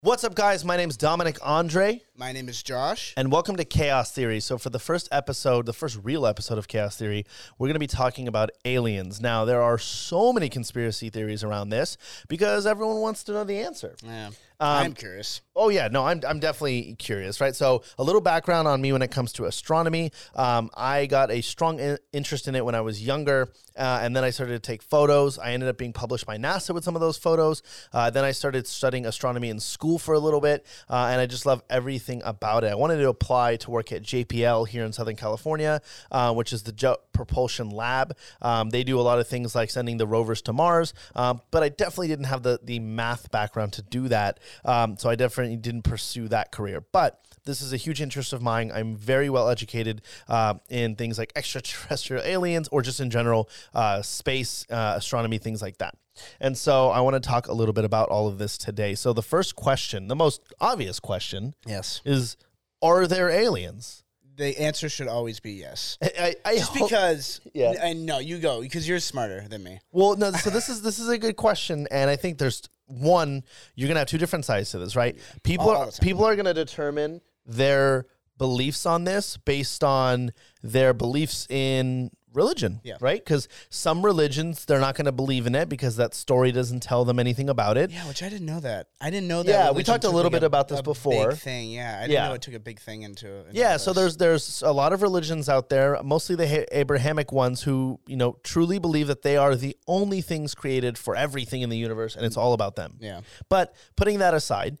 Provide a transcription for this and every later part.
What's up, guys? My name is Dominic Andre. My name is Josh. And welcome to Chaos Theory. So for the first episode, the first real episode of Chaos Theory, we're going to be talking about aliens. Now, there are so many conspiracy theories around this because everyone wants to know the answer. Yeah, I'm curious. Oh, yeah. No, I'm definitely curious, right? So a little background on me when it comes to astronomy. I got a strong interest in it when I was younger, and then I started to take photos. I ended up being published by NASA with some of those photos. Then I started studying astronomy in school for a little bit, and I just love everything about it. I wanted to apply to work at JPL here in Southern California, which is the Jet Propulsion Lab. They do a lot of things like sending the rovers to Mars, but I definitely didn't have the math background to do that, so I definitely didn't pursue that career. But this is a huge interest of mine. I'm very well educated in things like extraterrestrial aliens or just in general space, astronomy, things like that. And so I want to talk a little bit about all of this today. So the first question, the most obvious question, Yes. is, are there aliens? The answer should always be yes. I Just because, Yeah. I know, you go, because you're smarter than me. Well, no, so this is a good question, and I think there's one, you're going to have two different sides to this, right? People All the time. people are going to determine their beliefs on this based on their beliefs in religion, Yeah. right? Because some religions, they're not going to believe in it because that story doesn't tell them anything about it. Yeah, which I didn't know that. I didn't know that. Yeah, we religion talked a took, little like, bit about this a before. Big thing, yeah. I didn't Yeah. know it took a big thing into Yeah, so this. there's a lot of religions out there, mostly the Abrahamic ones, who truly believe that they are the only things created for everything in the universe, and it's all about them. Yeah. But putting that aside,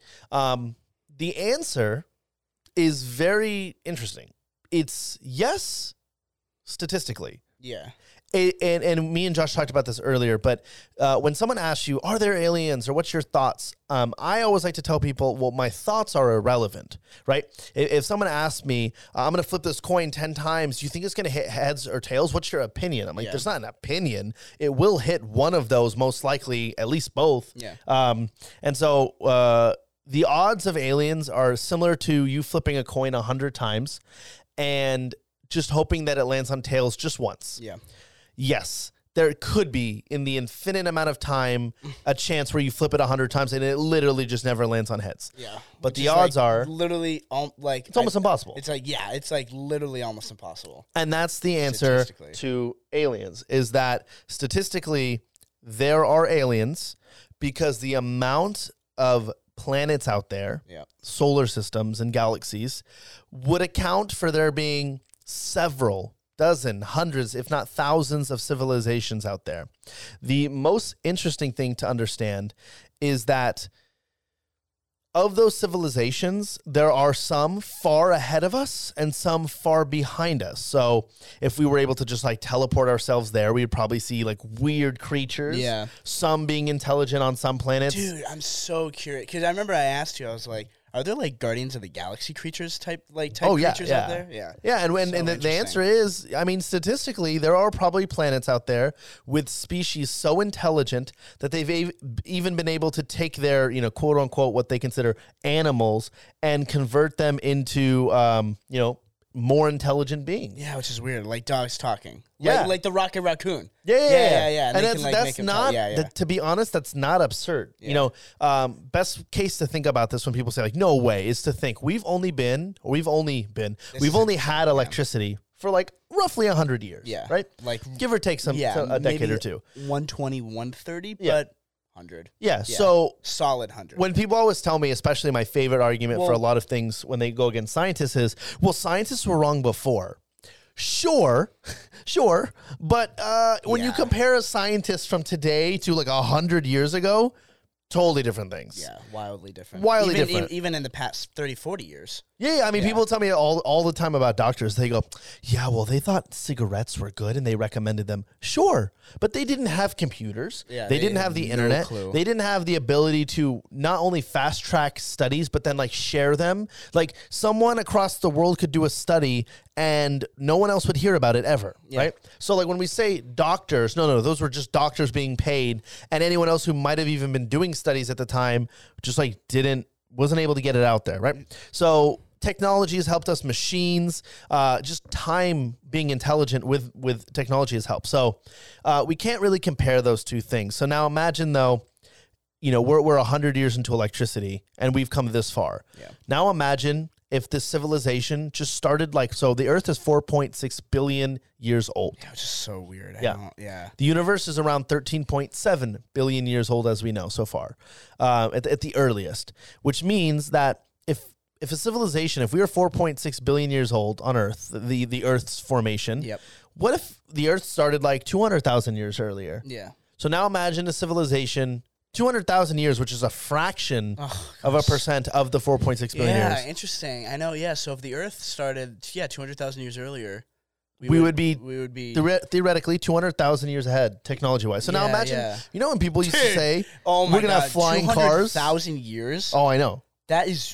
the answer is very interesting. It's yes, statistically. Yeah. And me and Josh talked about this earlier, but when someone asks you, are there aliens, or what's your thoughts? I always like to tell people, well, my thoughts are irrelevant, right? If someone asks me, I'm going to flip this coin 10 times, do you think it's going to hit heads or tails? What's your opinion? I'm like, Yeah. there's not an opinion. It will hit one of those, most likely, at least both. Yeah. And so the odds of aliens are similar to you flipping a coin 100 times and just hoping that it lands on tails just once. Yeah. Yes, there could be, in the infinite amount of time, a chance where you flip it 100 times and it literally just never lands on heads. Yeah. But Which the is, odds like, are, literally, it's almost impossible. It's like, yeah, it's like literally almost impossible. And that's the answer Statistically. to aliens, is that statistically, there are aliens because the amount of planets out there, Yeah. solar systems and galaxies, would account for there being several dozen, hundreds, if not thousands of civilizations out there. The most interesting thing to understand is that of those civilizations, there are some far ahead of us and some far behind us. So if we were able to just like teleport ourselves there, we'd probably see like weird creatures. Yeah. Some being intelligent on some planets. Dude, I'm so curious because I remember I asked you. I was like, "Are there like Guardians of the Galaxy creatures type Oh, yeah, creatures yeah. out there?" Yeah, Yeah, and So the interesting. answer is, I mean, statistically, there are probably planets out there with species so intelligent that they've even been able to take their, quote unquote, what they consider animals and convert them into, more intelligent beings. Yeah, which is weird. Like dogs talking. Yeah. like the Rocket Raccoon. Yeah. And And they can, like, that's make him not, talk. Yeah. to be honest, that's not absurd. Yeah. Best case to think about this when people say like, no way, is to think we've only had electricity for like roughly 100 years. Yeah. Right? Like, Give or take a decade maybe or two. 120, 130, Yeah. but 100. Yeah. So Solid 100. when people always tell me, especially my favorite argument for a Well- lot of things when they go against scientists is, well, scientists were wrong before. Sure. But when you Yeah. compare a scientist from today to like 100 years ago, totally different things. yeah, wildly different. Wildly even, different. Even in the past 30, 40 years. Yeah, I mean, Yeah. people tell me all the time about doctors. They go, yeah, well, they thought cigarettes were good and they recommended them. Sure, but they didn't have computers. Yeah, they they didn't had have the no internet. clue. They didn't have the ability to not only fast track studies, but then like share them. Like someone across the world could do a study and no one else would hear about it ever, right? So like when we say doctors, no, those were just doctors being paid, and anyone else who might have even been doing studies at the time just like wasn't able to get it out there, right? So technology has helped us, machines, just time being intelligent with technology has helped. So we can't really compare those two things. So now imagine though, we're 100 years into electricity and we've come this far. Yeah. Now imagine if this civilization just started so the Earth is 4.6 billion years old. Yeah, which is so weird. Yeah. The universe is around 13.7 billion years old, as we know so far, at the earliest, which means that if a civilization, if we were 4.6 billion years old on Earth, the Earth's formation, what if the Earth started 200,000 years earlier? Yeah. So now imagine a civilization 200,000 years, which is a fraction of a percent of the 4.6 billion years. Yeah, interesting. I know, yeah. So if the Earth started, 200,000 years earlier, we would be theoretically 200,000 years ahead, technology-wise. So now imagine, when people used to say, we're going to have flying cars. 200,000 years? Oh, I know. That is,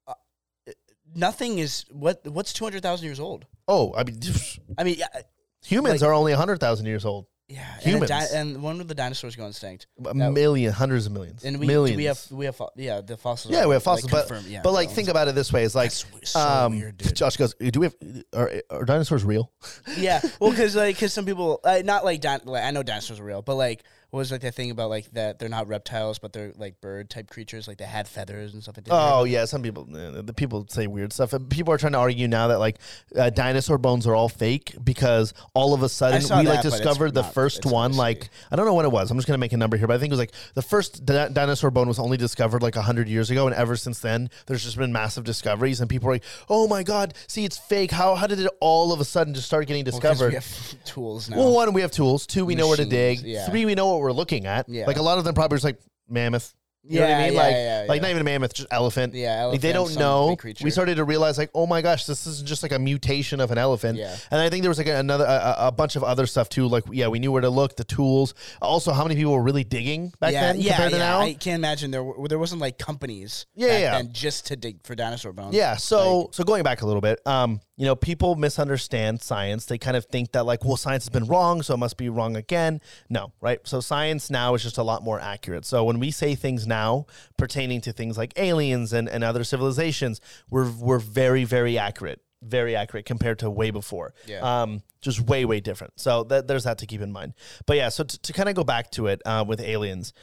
nothing is, what's 200,000 years old? Oh, yeah. Humans are only 100,000 years old. Yeah, humans. And when would the dinosaurs go extinct? Hundreds of millions. And millions. we have the fossils. Yeah, we have fossils, but think about it this way: it's like so weird, dude. Josh goes, "Do we have are dinosaurs real?" Yeah, well, because some people not I know dinosaurs are real, but what was the thing about that they're not reptiles, but they're bird type creatures, they had feathers and stuff like that. Oh yeah, some people the people say weird stuff. People are trying to argue now that dinosaur bones are all fake because all of a sudden we discovered the first one. I don't know what it was. I'm just gonna make a number here, but I think it was the first dinosaur bone was only discovered 100 years ago, and ever since then there's just been massive discoveries, and people are like, "Oh my god, see, it's fake. How did it all of a sudden just start getting discovered?" We have tools now. Well, one, we have tools. Two, we know where to dig. Yeah. Three, we know what we're looking at. Yeah. A lot of them probably just mammoth. You know what I mean? Not even a mammoth, just elephant. Yeah, elephant. They don't know. We started to realize, oh my gosh, this isn't just a mutation of an elephant. Yeah. And I think there was another a bunch of other stuff too. We knew where to look, the tools. Also, how many people were really digging back then compared to now? I can't imagine there wasn't companies then just to dig for dinosaur bones. Yeah. So going back a little bit, people misunderstand science. They kind of think that science has been wrong, so it must be wrong again. No, right? So science now is just a lot more accurate. So when we say things now pertaining to things like aliens and other civilizations, we're very, very accurate. Very accurate compared to way before. Yeah. Just way, way different. So there's that to keep in mind. But yeah, so to kind of go back to it with aliens,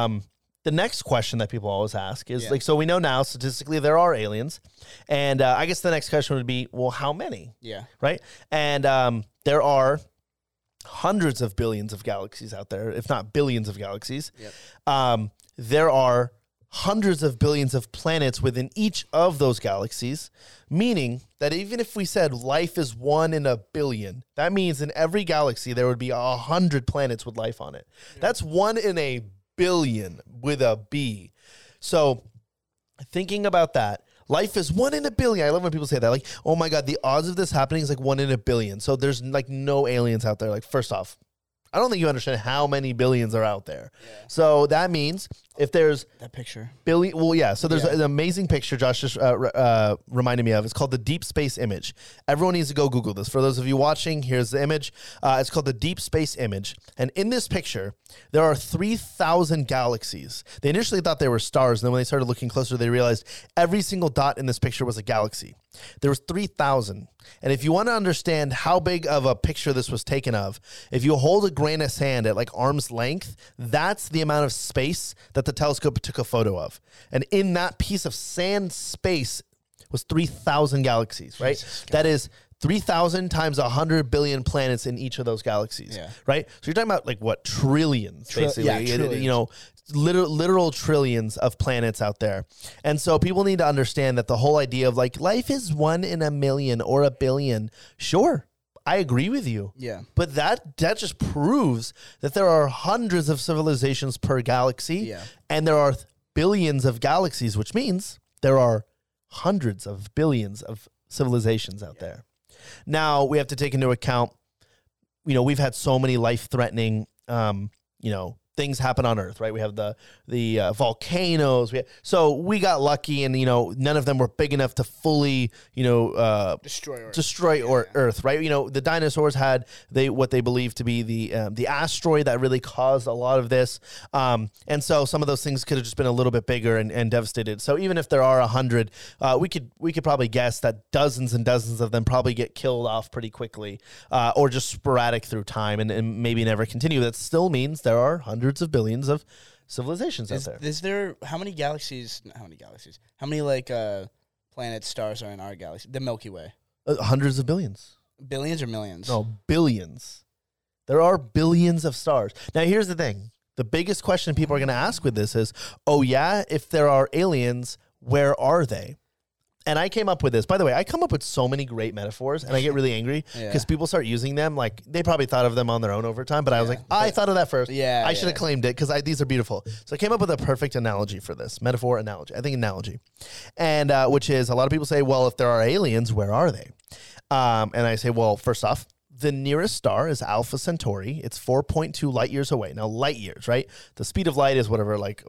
the next question that people always ask is so we know now statistically there are aliens, and I guess the next question would be, well, how many? Yeah. Right. And there are hundreds of billions of galaxies out there, if not billions of galaxies. Yep. There are hundreds of billions of planets within each of those galaxies, meaning that even if we said life is 1 in a billion, that means in every galaxy there would be 100 planets with life on it. Yeah. That's 1 in a billion with a B. So thinking about that, life is 1 in a billion. I love when people say that. Oh my God, the odds of this happening is 1 in a billion. So there's no aliens out there. First off, I don't think you understand how many billions are out there. Yeah. So that means if there's that picture billion, well, yeah. So there's an amazing picture Josh just reminded me of. It's called the Deep Space Image. Everyone needs to go Google this. For those of you watching, here's the image. It's called the Deep Space Image. And in this picture, there are 3,000 galaxies. They initially thought they were stars. And then when they started looking closer, they realized every single dot in this picture was a galaxy. There was 3,000. And if you want to understand how big of a picture this was taken of, if you hold a grain of sand at arm's length, that's the amount of space that the telescope took a photo of. And in that piece of sand space was 3,000 galaxies, right? That is 3,000 times 100 billion planets in each of those galaxies, right? So you're talking about what, trillions, basically. Yeah, trillions. Literal trillions of planets out there. And so people need to understand that the whole idea of life is 1 in a million or a billion. Sure, I agree with you. Yeah. But that just proves that there are hundreds of civilizations per galaxy. Yeah. And there are billions of galaxies, which means there are hundreds of billions of civilizations out there. Now we have to take into account, we've had so many life-threatening, things happen on Earth, right? We have the volcanoes. So we got lucky, and none of them were big enough to fully destroy Earth, right? The dinosaurs had what they believed to be the asteroid that really caused a lot of this, and so some of those things could have just been a little bit bigger and devastated. So even if there are 100, we could probably guess that dozens and dozens of them probably get killed off pretty quickly, or just sporadic through time and maybe never continue. That still means there are hundreds of billions of civilizations out there. Is there how many galaxies? How many galaxies? How many like planets, stars are in our galaxy? The Milky Way. Hundreds of billions. Billions or millions? No, billions. There are billions of stars. Now, here's the thing. The biggest question people are going to ask with this is, oh, yeah, if there are aliens, where are they? And I came up with this. By the way, I come up with so many great metaphors, and I get really angry because people start using them. Like, they probably thought of them on their own over time, but I was like, I thought of that first. Yeah, I should have claimed it because these are beautiful. So I came up with a perfect analogy for this. Metaphor, analogy. I think analogy. And which is, a lot of people say, well, if there are aliens, where are they? And I say, well, first off, the nearest star is Alpha Centauri. It's 4.2 light years away. Now, light years, right? The speed of light is whatever, like,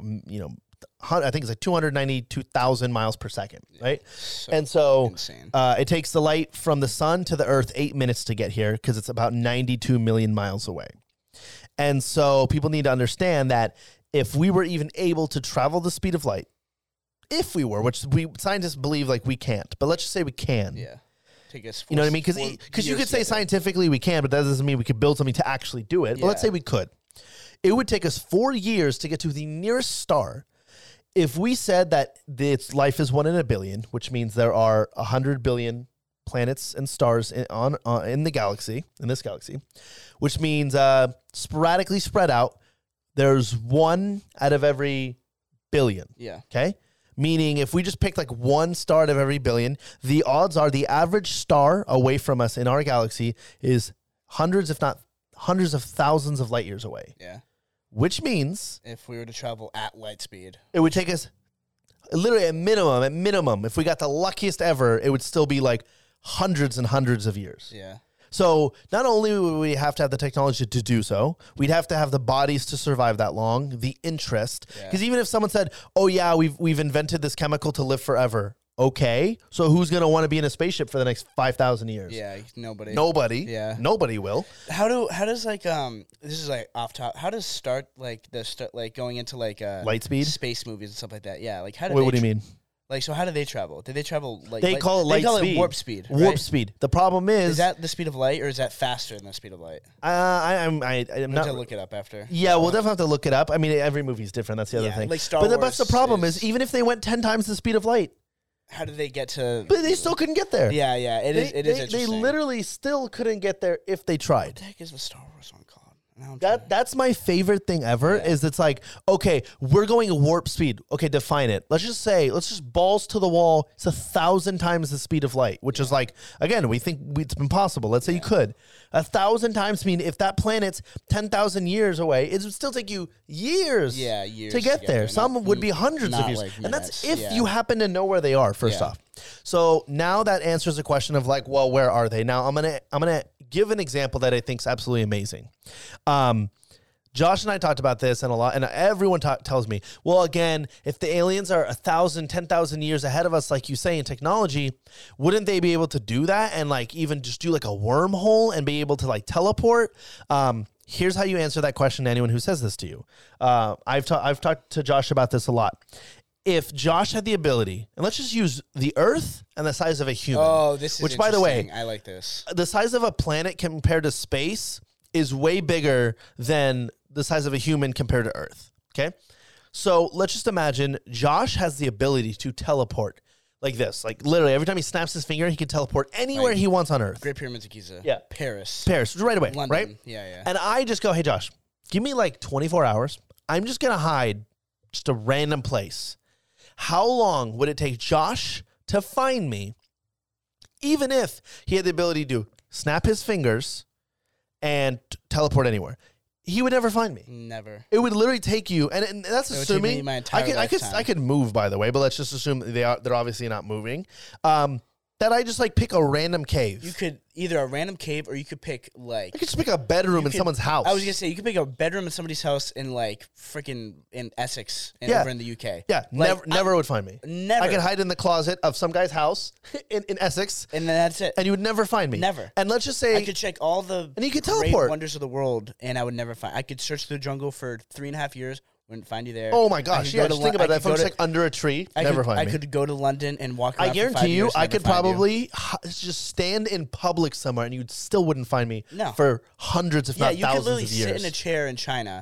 I think it's like 292,000 miles per second, right? So it takes the light from the sun to the earth 8 minutes to get here because it's about 92 million miles away. And so people need to understand that if we were even able to travel the speed of light, if we were, which scientists believe like we can't, but let's just say we can. Yeah. Take us you know what I mean? Because you could say scientifically we can, but that doesn't mean we could build something to actually do it. But let's say we could. It would take us 4 years to get to the nearest star. If we said that its life is 1 in a billion, which means there are 100 billion planets and stars in the galaxy, in this galaxy, which means sporadically spread out, there's 1 out of every billion. Yeah. Okay? Meaning if we just picked like 1 star out of every billion, the odds are the average star away from us in our galaxy is hundreds, if not hundreds of thousands of light years away. Yeah. Which means if we were to travel at light speed, it would take us literally at minimum, if we got the luckiest ever, it would still be like hundreds and hundreds of years. Yeah. So not only would we have to have the technology to do so, we'd have to have the bodies to survive that long, the interest. Because even if someone said, oh, yeah, we've invented this chemical to live forever. Okay, so who's going to want to be in a spaceship for the next 5,000 years? Yeah, nobody. Yeah. Nobody will. How does like this is like off top. How does going into like light speed space movies and stuff like that? Yeah, like how do what do you mean? Like, so how do they travel? Did they travel like they call it light speed? It warp speed. Warp right? speed. The problem is that the speed of light, or is that faster than the speed of light? I'm not to look it up after. Yeah, we'll definitely have to look it up. I mean, every movie's different. That's the other thing. Like Star Wars. But the problem is, even if they went 10 times the speed of light, how did they get to? But they still couldn't get there. Yeah, it is interesting. They literally still couldn't get there if they tried. What the heck is the Star Wars one called? That's my favorite thing ever. Is it's like, okay, we're going warp speed. Okay, define it. Let's just balls to the wall. It's 1,000 times the speed of light, which is like, again, we think it's impossible. Let's say you could. 1,000 times mean if that planet's 10,000 years away, it would still take you years. Yeah, years to get there. Some would be hundreds of years, like and that's if you happen to know where they are. First off, so now that answers the question of like, well, where are they? Now I'm gonna give an example that I think is absolutely amazing. Josh and I talked about this and a lot, and everyone tells me, well, again, if the aliens are 1,000, 10,000 years ahead of us, like you say, in technology, wouldn't they be able to do that and like even just do like a wormhole and be able to like teleport? Here's how you answer that question to anyone who says this to you. I've talked to Josh about this a lot. If Josh had the ability, and let's just use the Earth and the size of a human. Oh, this is which, by the way, I like this. The size of a planet compared to space is way bigger than the size of a human compared to Earth. Okay, so let's just imagine Josh has the ability to teleport like this, like literally every time he snaps his finger, he can teleport anywhere he wants on Earth. Great Pyramids of Giza. Yeah, Paris, right away. London. Right. Yeah. And I just go, hey Josh, give me like 24 hours. I'm just gonna hide just a random place. How long would it take Josh to find me, even if he had the ability to snap his fingers and teleport anywhere? He would never find me. Never. It would literally take you, and that's assuming take me my entire lifetime. I could move, by the way, but let's just assume they're obviously not moving. That I just like pick a random cave. You could either a random cave, or you could pick like I could just pick a bedroom in someone's house. I was gonna say you could pick a bedroom in somebody's house in like freaking in Essex and over in the UK. Yeah, like, never would find me. Never. I could hide in the closet of some guy's house in Essex, and then that's it. And you would never find me. Never. And let's just say I could check all the and you could great teleport wonders of the world, and I would never find. I could search the jungle for 3.5 years. Wouldn't find you there. Oh my gosh! Yeah, just think about that. If I'm just like under a tree, never find me. I could go to London and walk around. I guarantee you, I could probably just stand in public somewhere, and you still wouldn't find me for hundreds, if not thousands of years. You could literally sit in a chair in China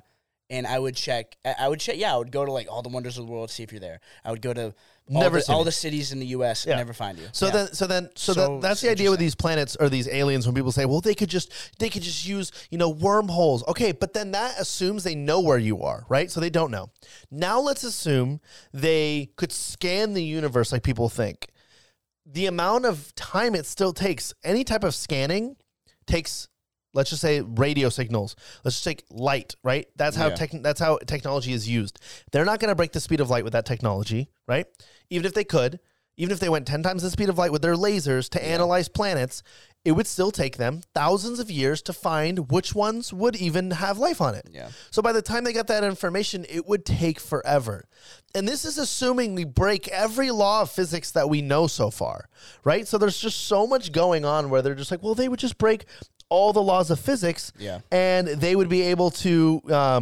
and I would check. I would check. Yeah, I would go to like all the wonders of the world, see if you're there. I would go to all the cities in the U.S. and never find you. So that's the idea with these planets or these aliens. When people say, well, they could just use wormholes. Okay, but then that assumes they know where you are, right? So they don't know. Now let's assume they could scan the universe like people think. The amount of time it still takes, any type of scanning takes, let's just say radio signals. Let's just take light, right? That's how that's how technology is used. They're not going to break the speed of light with that technology, right? Even if they could, even if they went 10 times the speed of light with their lasers to analyze planets, it would still take them thousands of years to find which ones would even have life on it. Yeah. So by the time they got that information, it would take forever. And this is assuming we break every law of physics that we know so far, right? So there's just so much going on where they're just like, well, they would just break all the laws of physics, and they would be able to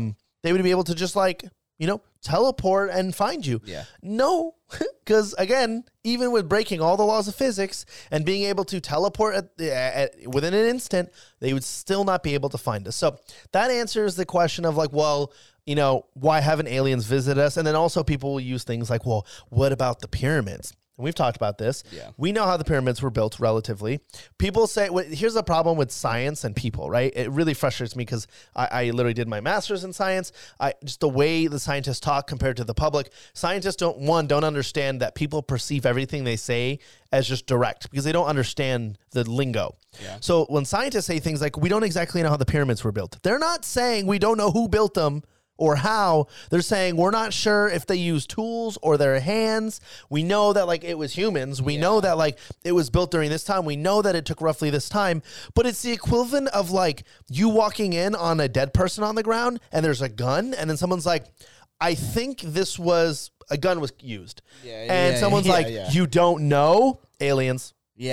just like, teleport and find you. Yeah. No, because again, even with breaking all the laws of physics and being able to teleport within an instant, they would still not be able to find us. So that answers the question of like, well, why haven't aliens visited us? And then also people will use things like, well, what about the pyramids? And we've talked about this. Yeah. We know how the pyramids were built relatively. People say, here's the problem with science and people, right? It really frustrates me because I literally did my master's in science. Just the way the scientists talk compared to the public, scientists don't understand that people perceive everything they say as just direct because they don't understand the lingo. Yeah. So when scientists say things like, we don't exactly know how the pyramids were built, they're not saying we don't know who built them or how. They're saying we're not sure if they used tools or their hands. We know that like it was humans. We know that like it was built during this time. We know that it took roughly this time, but it's the equivalent of like you walking in on a dead person on the ground and there's a gun and then someone's like, I think a gun was used. Someone's like, you don't know? Aliens.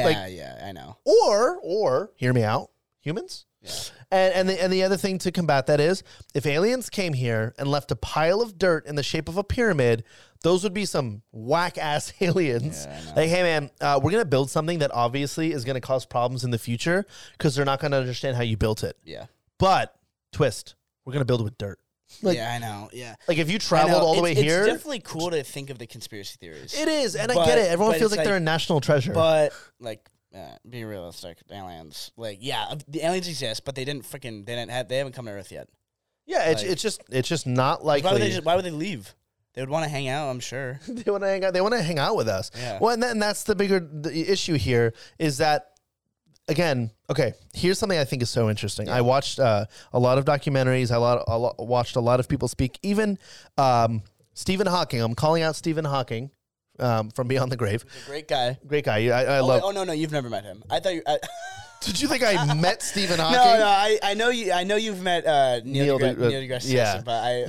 I know. Or hear me out, humans. Yeah. And the other thing to combat that is if aliens came here and left a pile of dirt in the shape of a pyramid, those would be some whack ass aliens. Like, hey man, we're going to build something that obviously is going to cause problems in the future because they're not going to understand how you built it. Yeah. But twist, we're going to build it with dirt. Like, I know. Yeah. Like if you traveled all the way here. It's definitely cool to think of the conspiracy theories. It is. And I get it. Everyone feels like they're a national treasure. But like, be realistic, aliens. Like, the aliens exist, but they haven't come to Earth yet. Yeah, it's just not likely. Why would they leave? They would want to hang out, I'm sure. They want to hang out. They want to hang out with us. Yeah. Well, and that's the issue here is that, again, okay, here's something I think is so interesting. I watched a lot of documentaries. I watched a lot of people speak. Even Stephen Hawking. I'm calling out Stephen Hawking. From Beyond the Grave. He's a great guy. Great guy. I love. Oh no, you've never met him. I thought you. Did you think I met Stephen Hawking? No, I know you. I know you've met Neil deGrasse Tyson, but I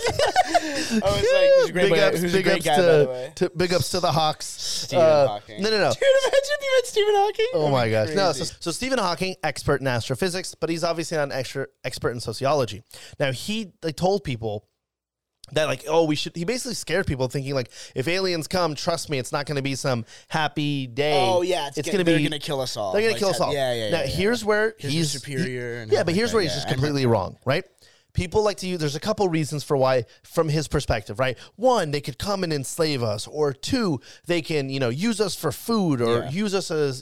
was like, he's a great guy. Big ups to the Hawks. Stephen Hawking. No. Dude, imagine you met Stephen Hawking. Oh my gosh. No, so Stephen Hawking, expert in astrophysics, but he's obviously not an expert in sociology. Now he told people that like, he basically scared people thinking like, if aliens come, trust me, it's not going to be some happy day. Oh yeah, it's going to be, they're going to kill us all. They're going to kill us all. Yeah. Now here's where he's superior. But here's where he's just completely wrong, right? People like to use, there's a couple reasons for why, from his perspective, right? One, they could come and enslave us, or two, they can, use us for food or use us as,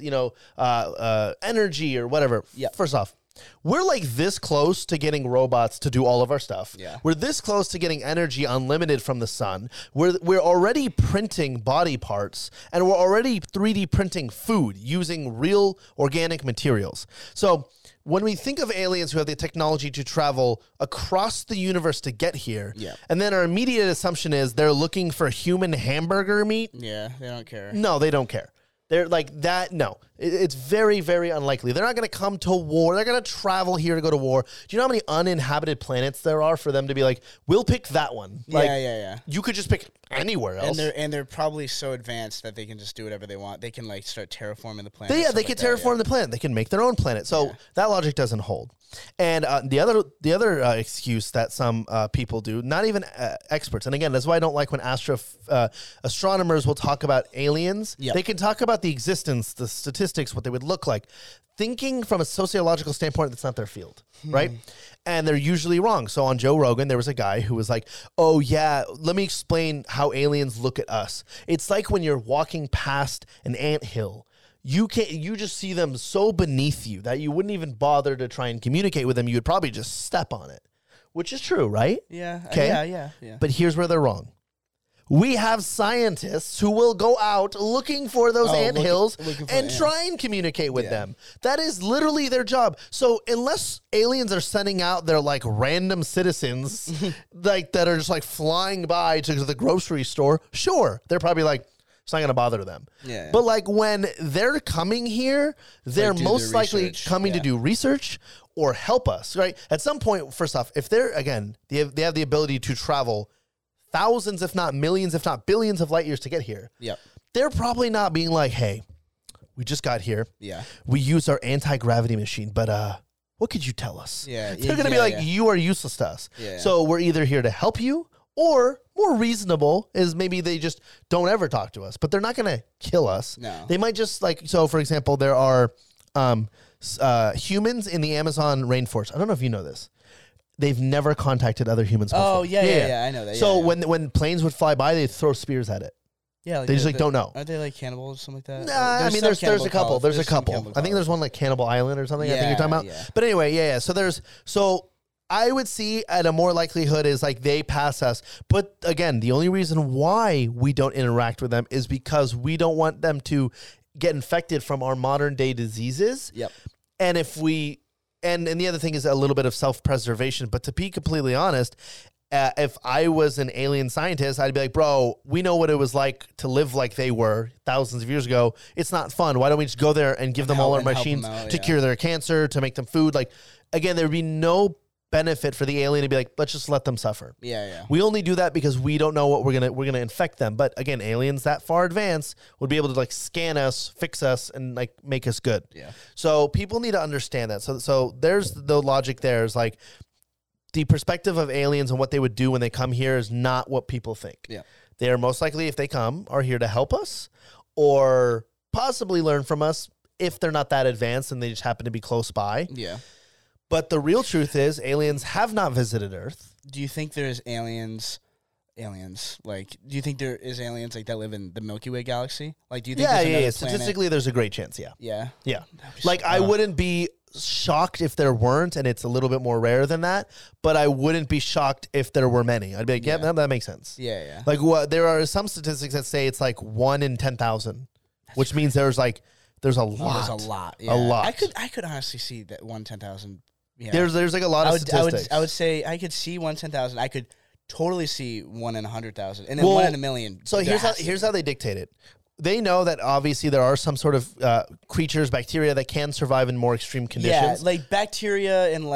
energy or whatever. Yeah. First off, we're like this close to getting robots to do all of our stuff. Yeah. We're this close to getting energy unlimited from the sun. We're already printing body parts and we're already 3D printing food using real organic materials. So when we think of aliens who have the technology to travel across the universe to get here, and then our immediate assumption is they're looking for human hamburger meat. Yeah, they don't care. No, they don't care. They're like that. No, it's very, very unlikely. They're not going to come to war. They're going to travel here to go to war. Do you know how many uninhabited planets there are for them to be like, we'll pick that one? Like, yeah. You could just pick anywhere else. And they're probably so advanced that they can just do whatever they want. They can like start terraforming the planet. They can terraform the planet. They can make their own planet. So that logic doesn't hold. And the other excuse that some people do, not even experts, and again, that's why I don't like when astronomers will talk about aliens. Yep. They can talk about about the existence, the statistics, what they would look like, thinking from a sociological standpoint, that's not their field, right? And they're usually wrong. So on Joe Rogan, there was a guy who was like, oh yeah, let me explain how aliens look at us. It's like when you're walking past an anthill, you just see them so beneath you that you wouldn't even bother to try and communicate with them. You would probably just step on it, which is true, right? Yeah. Okay. Yeah. But here's where they're wrong. We have scientists who will go out looking for those anthills and try and communicate with them. That is literally their job. So unless aliens are sending out their like random citizens like that are just like flying by to the grocery store, sure, they're probably like, it's not going to bother them. Yeah. But like when they're coming here, they're most likely coming to do research or help us, right? At some point, first off, if they're, again, they have the ability to travel thousands, if not millions, if not billions of light years to get here. Yep. They're probably not being like, hey, we just got here. Yeah. We used our anti-gravity machine, but what could you tell us? Yeah. They're going to be like, you are useless to us. Yeah. So we're either here to help you, or more reasonable is maybe they just don't ever talk to us, but they're not going to kill us. No. They might just like, so for example, there are humans in the Amazon rainforest. I don't know if you know this. They've never contacted other humans before. Oh, yeah, I know that. So when planes would fly by, they'd throw spears at it. Yeah, like they just like don't know. Aren't they like cannibals or something like that? Nah, I mean, there's a couple. There's a couple. I think there's one like Cannibal Island or something. I think you're talking about. Yeah. But anyway, So I would see at a more likelihood is like they pass us. But again, the only reason why we don't interact with them is because we don't want them to get infected from our modern day diseases. Yep. And if we, and the other thing is a little bit of self-preservation. But to be completely honest, if I was an alien scientist, I'd be like, bro, we know what it was like to live like they were thousands of years ago. It's not fun. Why don't we just go there and give them all our machines to cure their cancer, to make them food? Like, again, there'd be no benefit for the alien to be like, let's just let them suffer. Yeah. We only do that because we don't know what we're gonna infect them. But again, aliens that far advanced would be able to like scan us, fix us, and like make us good. Yeah. So people need to understand that. So there's the logic there is like the perspective of aliens and what they would do when they come here is not what people think. Yeah. They are most likely, if they come, are here to help us or possibly learn from us if they're not that advanced and they just happen to be close by. Yeah. But the real truth is aliens have not visited Earth. Do you think there's aliens? Like, do you think there is aliens like that live in the Milky Way galaxy? Like, do you think? Yeah. Statistically, there's a great chance. Yeah. Like, I wouldn't be shocked if there weren't, and it's a little bit more rare than that. But I wouldn't be shocked if there were many. I'd be like, yeah, that makes sense. Yeah. Like, there are some statistics that say it's like 1 in 10,000, which means there's a lot. There's a lot. Yeah. A lot. I could honestly see that 1 in 10,000. Yeah. There's like a lot of statistics. I would say I could see 1 in 10,000. I could totally see 1 in 100,000, and then 1 in a million. So here's how they dictate it. They know that obviously there are some sort of creatures, bacteria that can survive in more extreme conditions. Yeah, like bacteria and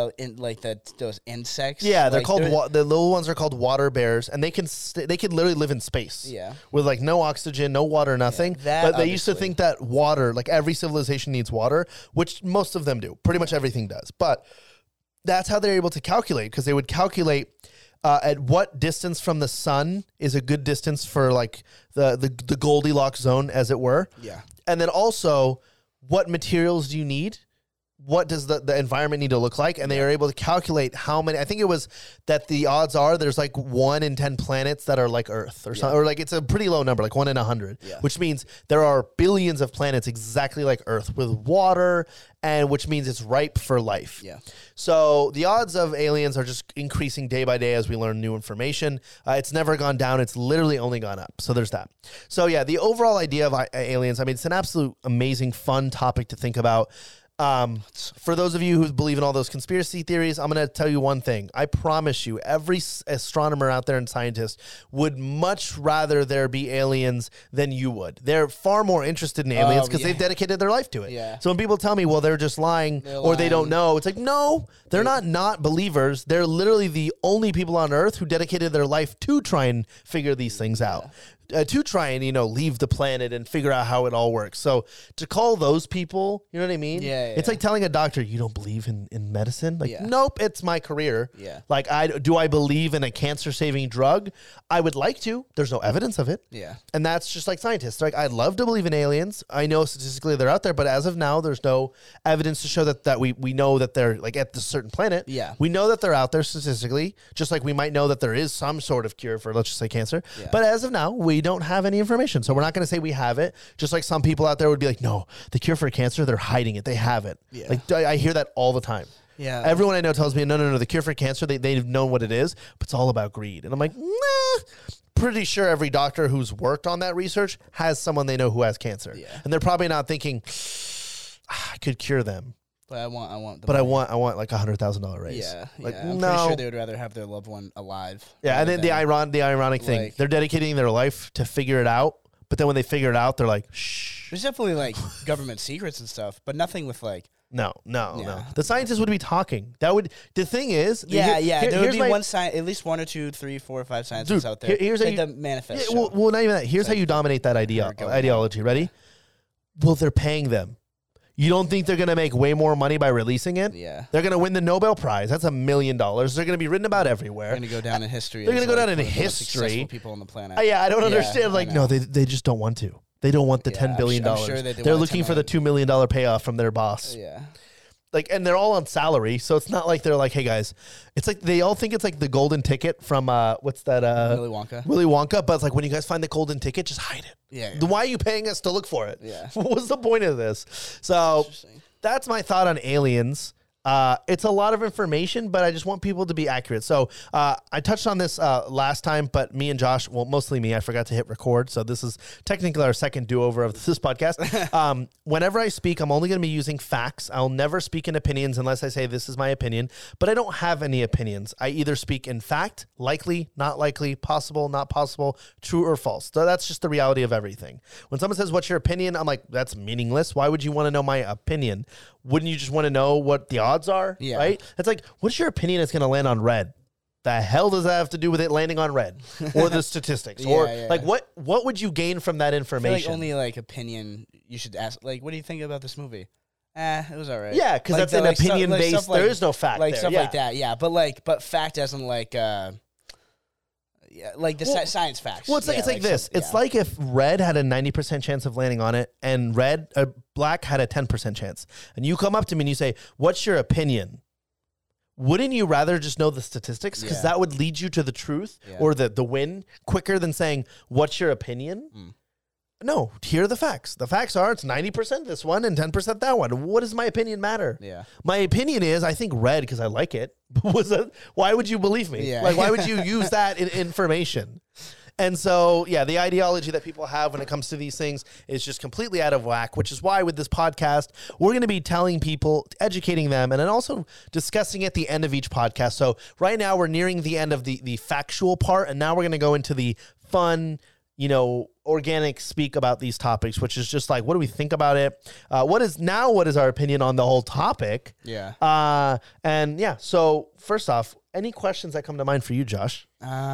those insects. Yeah, they're called the little ones are called water bears, and they can literally live in space. Yeah, with like no oxygen, no water, nothing. Yeah, but they used to think that water, like every civilization needs water, which most of them do. Pretty much everything does. But that's how they're able to calculate, because they would calculate at what distance from the sun is a good distance for like the Goldilocks zone, as it were. Yeah. And then also, what materials do you need? What does the environment need to look like? And they are able to calculate how many. I think it was that the odds are there's like 1 in 10 planets that are like Earth or something, or like it's a pretty low number, like 1 in 100, which means there are billions of planets exactly like Earth with water, and which means it's ripe for life. Yeah. So the odds of aliens are just increasing day by day as we learn new information. It's never gone down. It's literally only gone up. So there's that. So yeah, the overall idea of aliens, I mean, it's an absolute amazing, fun topic to think about. For those of you who believe in all those conspiracy theories, I'm going to tell you one thing. I promise you, every astronomer out there and scientist would much rather there be aliens than you would. They're far more interested in aliens because they've dedicated their life to it. Yeah. So when people tell me, well, they're just lying they don't know, it's like, no, they're not believers. They're literally the only people on Earth who dedicated their life to try and figure these things out. to try and, leave the planet and figure out how it all works. So to call those people, you know what I mean? Yeah. It's like telling a doctor, you don't believe in medicine? Like, Yeah. nope, it's my career. Yeah. Like, do I believe in a cancer-saving drug? I would like to. There's no evidence of it. Yeah. And that's just like scientists. Like, I'd love to believe in aliens. I know statistically they're out there, but as of now, there's no evidence to show that we know that they're like at this certain planet. Yeah. We know that they're out there statistically, just like we might know that there is some sort of cure for, let's just say, cancer. Yeah. But as of now, we don't have any information. So we're not going to say we have it. Just like some people out there would be like, no, the cure for cancer, they're hiding it. They have it. Yeah. Like, I hear that all the time. Yeah. Everyone I know tells me, no, the cure for cancer, they've known what it is, but it's all about greed. And I'm like, nah. Pretty sure every doctor who's worked on that research has someone they know who has cancer. Yeah. And they're probably not thinking, I could cure them. But I want. But I want like $100,000 raise. Yeah. Like, I'm no. pretty sure they would rather have their loved one alive. Yeah, and then the ironic thing, like- they're dedicating their life to figure it out. But then when they figure it out, they're like, shh. There's definitely like government secrets and stuff, but nothing with like. No. Yeah. The scientists would be talking. The thing is, Yeah. There would here's be my- at least 1 or 2, 3, 4 or 5 scientists Dude, out there. here's like how the manifest. Yeah, well, not even that. Here's how you dominate that ideology. Ready? Well, they're paying them. You don't think they're going to make way more money by releasing it? Yeah. They're going to win the Nobel Prize. That's $1 million. They're going to be written about everywhere. They're going to go down in history. They're as, gonna go like, down in one of the most history. successful people on the planet. I don't Yeah, understand. Like, I no, know. they just don't want to. They don't want the Yeah, $10 billion. I'm sure that they They're want looking $10 for the $2 million payoff from their boss. Yeah. Like, and they're all on salary, so it's not like they're like, hey guys, it's like they all think it's like the golden ticket from what's that? Willy Wonka. Willy Wonka. But it's like when you guys find the golden ticket, just hide it. Yeah. Then why are you paying us to look for it? Yeah. What's the point of this? So Interesting. that's my thought on aliens. It's a lot of information, but I just want people to be accurate. So I touched on this last time, but me and Josh, well, mostly me, I forgot to hit record. So this is technically our second do-over of this podcast. Whenever I speak, I'm only going to be using facts. I'll never speak in opinions unless I say this is my opinion, but I don't have any opinions. I either speak in fact, likely, not likely, possible, not possible, true or false. So that's just the reality of everything. When someone says, what's your opinion? I'm like, that's meaningless. Why would you want to know my opinion? Wouldn't you just want to know what the odds are? Yeah. Right? It's like, what's your opinion it's going to land on red? The hell does that have to do with it landing on red or the statistics? Or Yeah. like what would you gain from that I feel information? like only like opinion you should ask. Like, what do you think about this movie? It was all right. Yeah, because Like that's an stuff- opinion based. stuff like- There is no fact like there. stuff Yeah. like that. Yeah, but fact as in like like the science facts. Well, it's like this. It's like if red had a 90% chance of landing on it and black had a 10% chance. And you come up to me and you say, what's your opinion? Wouldn't you rather just know the statistics? Because Yeah. that would lead you to the truth Yeah. or the win quicker than saying, what's your opinion? No, here are the facts. The facts are it's 90% this one and 10% that one. What does my opinion matter? Yeah. My opinion is I think red because I like it. Why would you believe me? Yeah. Like, why would you use that information? And so, yeah, the ideology that people have when it comes to these things is just completely out of whack, which is why with this podcast, we're going to be telling people, educating them, and then also discussing at the end of each podcast. So right now we're nearing the end of the factual part, and now we're going to go into the fun, organic speak about these topics, which is just like, what do we think about it? What is our opinion on the whole topic? Yeah. And yeah, so first off, any questions that come to mind for you, Josh?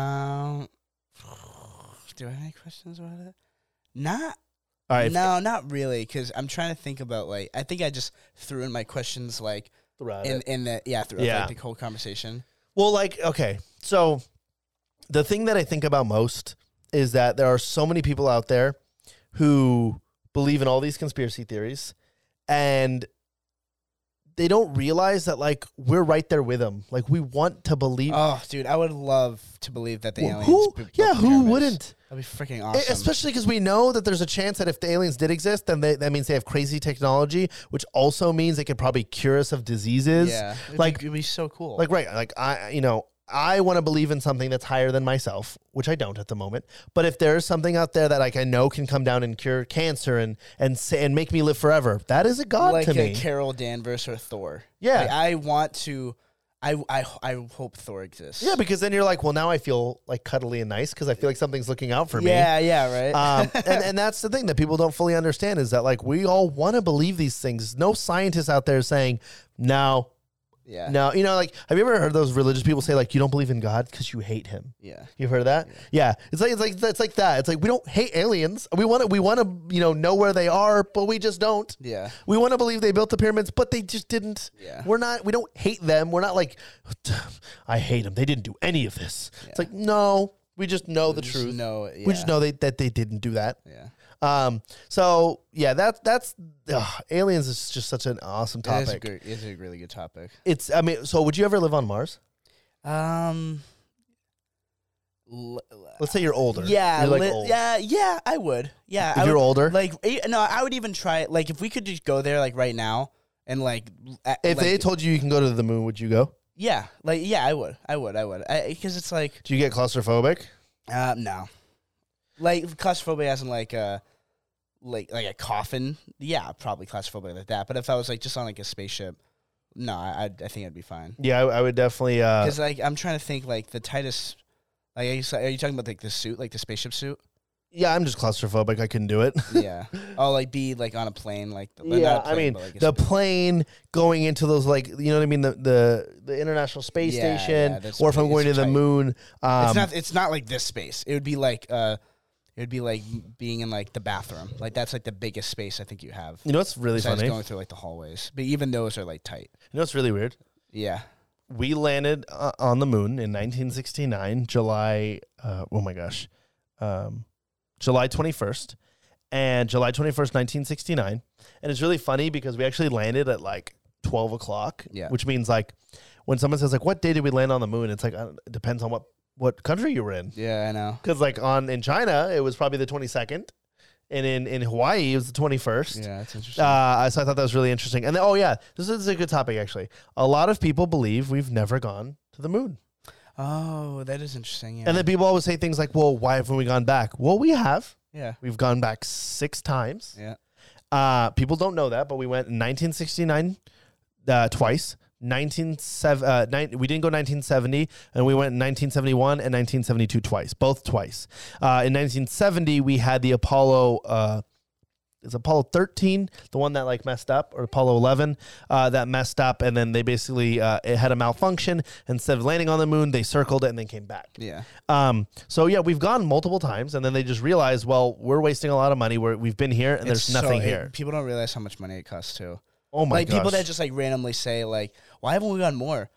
Do I have any questions about it? Not. All right. No, not really. Because I'm trying to think about like I think I just threw in my questions like Throughout in the throughout Yeah. like, the whole conversation. Well, like, okay, so the thing that I think about most is that there are so many people out there who believe in all these conspiracy theories, and they don't realize that, like, we're right there with them. Like, we want to believe. Oh, dude, I would love to believe that the aliens. Who? built Yeah, the who pyramids. wouldn't? That'd be freaking awesome. Especially because we know that there's a chance that if the aliens did exist, then that means they have crazy technology, which also means they could probably cure us of diseases. Yeah, it'd be so cool. Like, right, like I want to believe in something that's higher than myself, which I don't at the moment. But if there's something out there that like I know can come down and cure cancer and make me live forever, that is a god like to me. Carol Danvers or Thor. Yeah. Like, I want to. I hope Thor exists. Yeah, because then you're like, well, now I feel like cuddly and nice because I feel like something's looking out for me. Yeah, right. And that's the thing that people don't fully understand is that like we all want to believe these things. No scientist out there saying, no, Yeah. No, like, have you ever heard those religious people say, like, you don't believe in God because you hate him? Yeah. You've heard of that? Yeah. It's like that. It's like, we don't hate aliens. We want to, know where they are, but we just don't. Yeah. We want to believe they built the pyramids, but they just didn't. Yeah. We don't hate them. We're not like, I hate them. They didn't do any of this. Yeah. It's like, no, we just know the truth. We just know that they didn't do that. Yeah. So yeah, that's aliens is just such an awesome topic. It's a really good topic. So would you ever live on Mars? Let's say you're older. Yeah, you're old. yeah, I would. Yeah, if you're older, no, I would even try it. Like, if we could just go there, like right now, and if they told you can go to the moon, would you go? Yeah, I would, because it's like. Do you get claustrophobic? No, like claustrophobia as in like a coffin. Yeah, probably claustrophobic like that. But if I was like just on like a spaceship, no, I think I'd be fine. Yeah, I would definitely. Because like I'm trying to think like the tightest. Like, are you talking about like the suit, like the spaceship suit? Yeah, I'm just claustrophobic. I couldn't do it. Yeah. Oh, like be like on a plane, like the plane going into those, like, you know what I mean, the International Space Station, or if I'm going to the moon. It's not like this space. It would be like being in like the bathroom. Like that's like the biggest space I think you have. You know what's really funny? Going through like the hallways, but even those are like tight. You know what's really weird? Yeah. We landed on the moon in 1969, July. July 21st, and July 21st, 1969. And it's really funny because we actually landed at like 12 o'clock, which means like when someone says like, what day did we land on the moon? It's like, it depends on what country you were in. Yeah, I know. Because like in China, it was probably the 22nd. And in Hawaii, it was the 21st. Yeah, that's interesting. So I thought that was really interesting. And then, this is a good topic, actually. A lot of people believe we've never gone to the moon. Oh, that is interesting. Yeah. And then people always say things like, well, why haven't we gone back? Well, we have. Yeah. We've gone back 6 times. Yeah. People don't know that, but we went in 1969 twice. We didn't go 1970, and we went in 1971 and 1972 twice, both twice. In 1970, we had the Apollo. Is Apollo 13 the one that like messed up, or Apollo 11 that messed up, and then they basically it had a malfunction. Instead of landing on the moon, they circled it and then came back. Yeah. So yeah, we've gone multiple times, and then they just realized, well, we're wasting a lot of money. We've been here, and there's nothing here. People don't realize how much money it costs too. Oh my gosh. Like people that just like randomly say like, why haven't we gone more?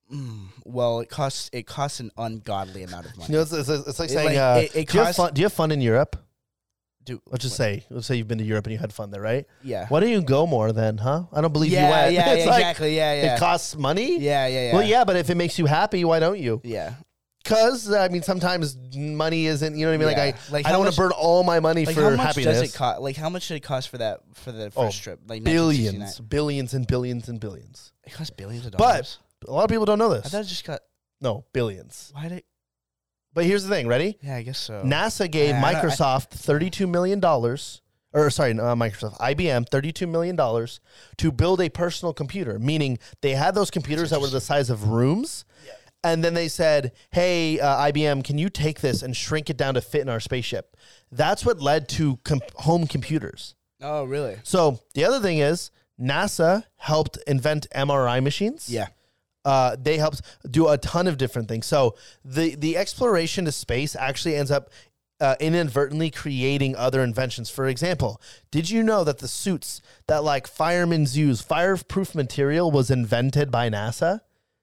Well, it costs an ungodly amount of money. You know, it's like saying, do you have fun in Europe? Let's say you've been to Europe and you had fun there, right? Yeah. Why don't you go more then, huh? I don't believe you went. Yeah, it's like, exactly. Yeah. It costs money? Yeah. Well, yeah, but if it makes you happy, why don't you? Yeah. Because, I mean, sometimes money isn't, you know what I mean? Like I don't want to burn all my money for happiness. How much does it cost? Like, how much did it cost for the first trip? Like billions and billions and billions. It cost billions of dollars? But a lot of people don't know this. I thought it just got... No, billions. Why did... But here's the thing, ready? Yeah, I guess so. NASA gave Microsoft $32 million, Microsoft, IBM, $32 million to build a personal computer, meaning they had those computers that were the size of rooms, and then they said, hey, IBM, can you take this and shrink it down to fit in our spaceship? That's what led to home computers. Oh, really? So the other thing is NASA helped invent MRI machines. Yeah. They helped do a ton of different things. So the exploration to space actually ends up inadvertently creating other inventions. For example, did you know that the suits that like firemen use, fireproof material, was invented by NASA?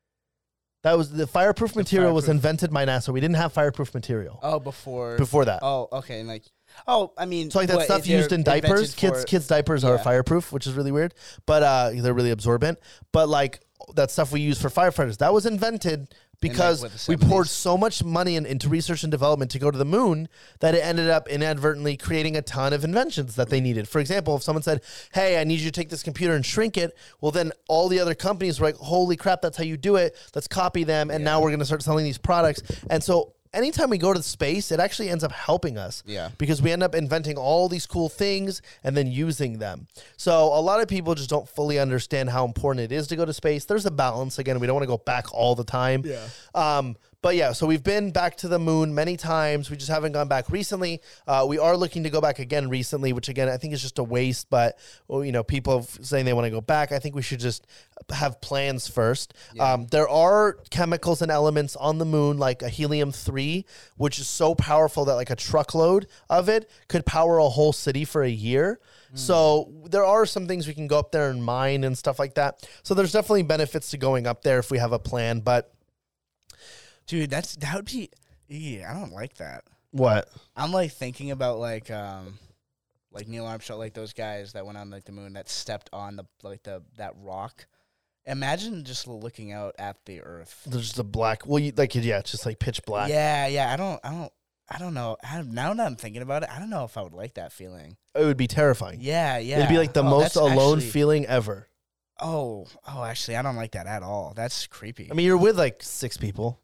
That was the fireproof material was invented by NASA. We didn't have fireproof material. Oh, before that. Oh, okay. And I mean, so like that stuff used in diapers. Kids' diapers are fireproof, which is really weird, but they're really absorbent. But like that stuff we use for firefighters, that was invented because we poured so much money into research and development to go to the moon that it ended up inadvertently creating a ton of inventions that they needed. For example, if someone said, hey, I need you to take this computer and shrink it, well, then all the other companies were like, holy crap, that's how you do it. Let's copy them. And now we're going to start selling these products. And so anytime we go to space, it actually ends up helping us. Yeah. Because we end up inventing all these cool things and then using them. So a lot of people just don't fully understand how important it is to go to space. There's a balance. Again, we don't want to go back all the time. Yeah. But yeah, so we've been back to the moon many times. We just haven't gone back recently. We are looking to go back again recently, which again, I think is just a waste. But, people saying they want to go back. I think we should just have plans first. Yeah. There are chemicals and elements on the moon, like a helium-3, which is so powerful that like a truckload of it could power a whole city for a year. So there are some things we can go up there and mine and stuff like that. So there's definitely benefits to going up there if we have a plan. But dude, that would be. Yeah, I don't like that. what? I'm like thinking about like Neil Armstrong, like those guys that went on like the moon that stepped on that rock. Imagine just looking out at the Earth. There's just a black. Well, it's just like pitch black. Yeah. I don't know. Now that I'm thinking about it, I don't know if I would like that feeling. It would be terrifying. Yeah. It'd be like the most alone feeling ever. Actually, I don't like that at all. That's creepy. I mean, you're with like 6 people.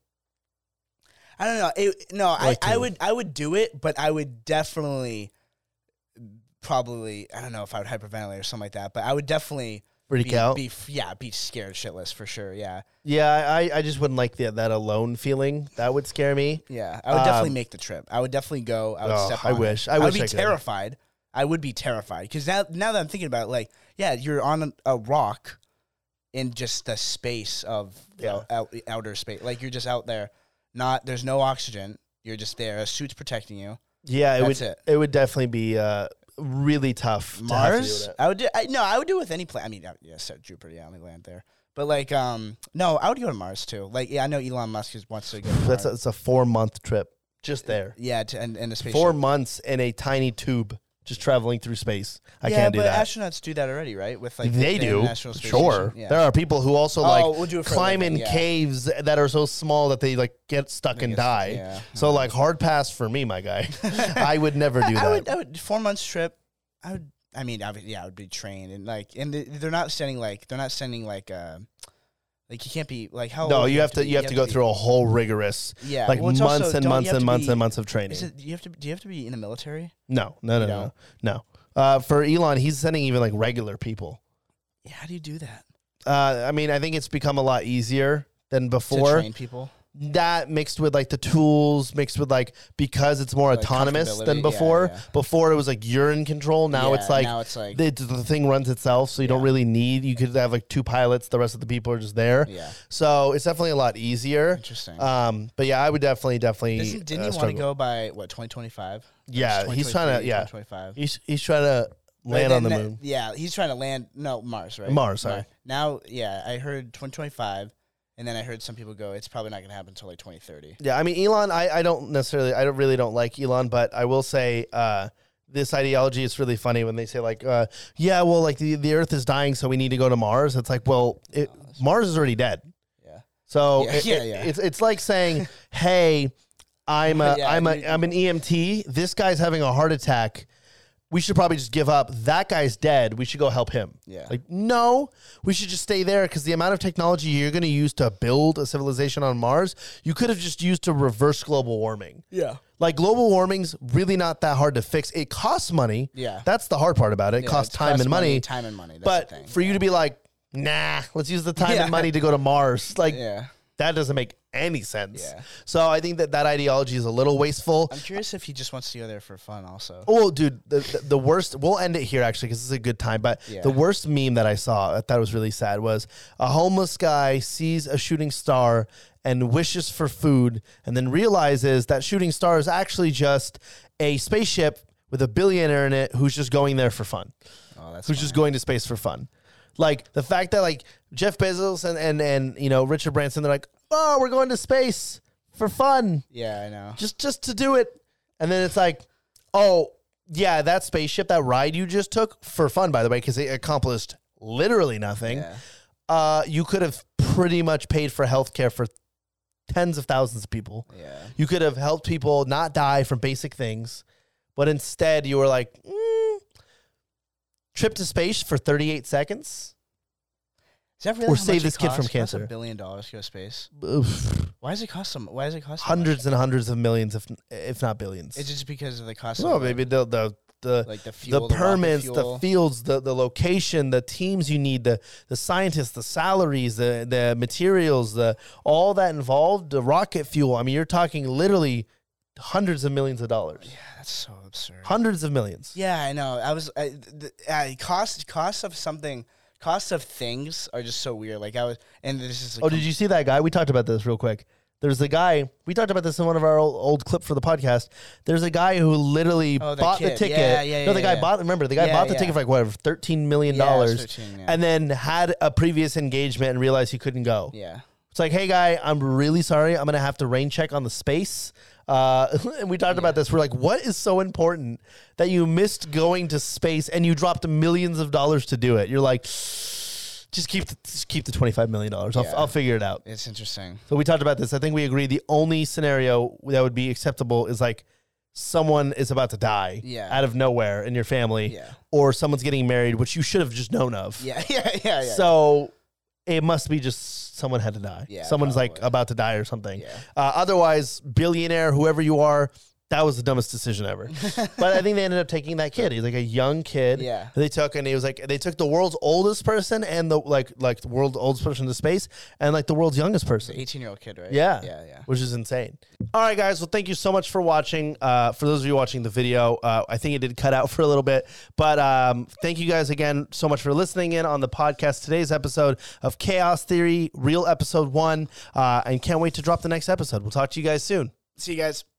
I don't know. Like I would do it, but I would definitely, probably, I don't know if I would hyperventilate or something like that, but I would definitely Freak out? Be scared shitless for sure. Yeah. Yeah, I just wouldn't like that alone feeling. That would scare me. Yeah, I would definitely make the trip. I would definitely go. I would step on I wish. it. I would wish be I could. terrified. I would be terrified because now that I'm thinking about it, like, yeah, you're on a rock in just the space of outer space. Like you're just out there. There's no oxygen. You're just there. A suit's protecting you. Yeah, it would definitely be really tough. Mars? I would do it with any place. I mean, Jupiter, yeah, only land there. But like, no, I would go to Mars too. Like, yeah, I know Elon Musk wants to go to Mars. It's a 4-month trip just there. Yeah, and the space. 4 months in a tiny tube, just traveling through space. I can't do that. Yeah, but astronauts do that already, right? With like they do. International Space Sure, Station. Yeah. there are people who also we'll do it for a climb living, in caves that are so small that they like get stuck and die. Yeah. So like hard pass for me, my guy. I would never do that. I would 4 months trip. I would be trained and they're not sending like you can't be like how. No, you have to go through a whole rigorous months and months and months and months of training. Do you have to be in the military? No. For Elon, he's sending even like regular people. Yeah, how do you do that? I mean, I think it's become a lot easier than before. To train people. That mixed with like the tools, mixed with like because it's more Like autonomous than comfortability, before. yeah. Before it was like you're in control. Now it's like the thing runs itself, so you don't really need. You could have like 2 pilots. The rest of the people are just there. Yeah. So it's definitely a lot easier. Interesting. But yeah, I would definitely. Didn't he want to go by 2025? Yeah, he's trying to. Yeah, 2025. He's trying to land on the moon. Yeah, he's trying to land. No, Mars, right? Mars, sorry. Now, yeah, I heard 2025. And then I heard some people go, it's probably not going to happen until like 2030. Yeah, I mean, Elon, I don't like Elon, but I will say this ideology is really funny when they say like, the Earth is dying, so we need to go to Mars. It's like, well, Mars is already dead. Yeah. So it's like saying, hey, I'm an EMT. This guy's having a heart attack. We should probably just give up. That guy's dead. We should go help him. Yeah. Like, no, we should just stay there because the amount of technology you're going to use to build a civilization on Mars, you could have just used to reverse global warming. Yeah. Like, global warming's really not that hard to fix. It costs money. Yeah. That's the hard part about it. It costs time and money. Time and money. That's but the thing. for you to be like, nah, let's use the time and money to go to Mars. Like, that doesn't make any sense. Yeah. So I think that ideology is a little wasteful. I'm curious if he just wants to go there for fun also. Oh, dude, the worst, we'll end it here actually because it's a good time, but the worst meme that I saw, I thought was really sad, was a homeless guy sees a shooting star and wishes for food and then realizes that shooting star is actually just a spaceship with a billionaire in it who's just going there for fun. Oh, that's who's just going to space for fun. Like the fact that like Jeff Bezos and Richard Branson, they're like, oh, we're going to space for fun. Yeah, I know. Just to do it. And then it's like, oh, yeah, that spaceship, that ride you just took for fun, by the way, because it accomplished literally nothing. Yeah. You could have pretty much paid for healthcare for tens of thousands of people. Yeah. You could have helped people not die from basic things. But instead, you were like, trip to space for 38 seconds? Is that really or how save much this it kid costs? from It costs cancer. $1 billion to go to space. Oof. Why does it cost so much? Hundreds and hundreds of millions, if not billions. It's just because of the cost. Well, of maybe the like the fuel, the permits, rocket the fuel. fields, the location, the teams you need, the scientists, the salaries, the materials, all that involved, the rocket fuel. I mean, you're talking literally hundreds of millions of dollars. Yeah, that's so absurd. Hundreds of millions. Yeah, I know. Cost of things are just so weird. Like this is. Oh, did you see that guy? We talked about this real quick. There's a guy, we talked about this in one of our old clip for the podcast. There's a guy who literally bought the ticket. The guy bought the ticket for like, what, $13 million and then had a previous engagement and realized he couldn't go. Yeah. It's like, hey, guy, I'm really sorry. I'm going to have to rain check on the space. And we talked about this. We're like, what is so important that you missed going to space and you dropped millions of dollars to do it? You're like, just keep the $25 million. I'll figure it out. It's interesting. So we talked about this. I think we agree the only scenario that would be acceptable is like someone is about to die out of nowhere in your family or someone's getting married, which you should have just known of. Yeah. So it must be just someone had to die. Yeah, Someone's probably. like about to die or something. Yeah. Otherwise, billionaire, whoever you are, that was the dumbest decision ever. But I think they ended up taking that kid. He's like a young kid. Yeah. They took, and he was like, they took the world's oldest person and the like the world's oldest person to space and like the world's youngest person. 18-year-old kid, right? Yeah. Yeah. Which is insane. All right, guys. Well, thank you so much for watching. For those of you watching the video, I think it did cut out for a little bit, but thank you guys again so much for listening in on the podcast. Today's episode of Chaos Theory, real episode 1, and can't wait to drop the next episode. We'll talk to you guys soon. See you guys.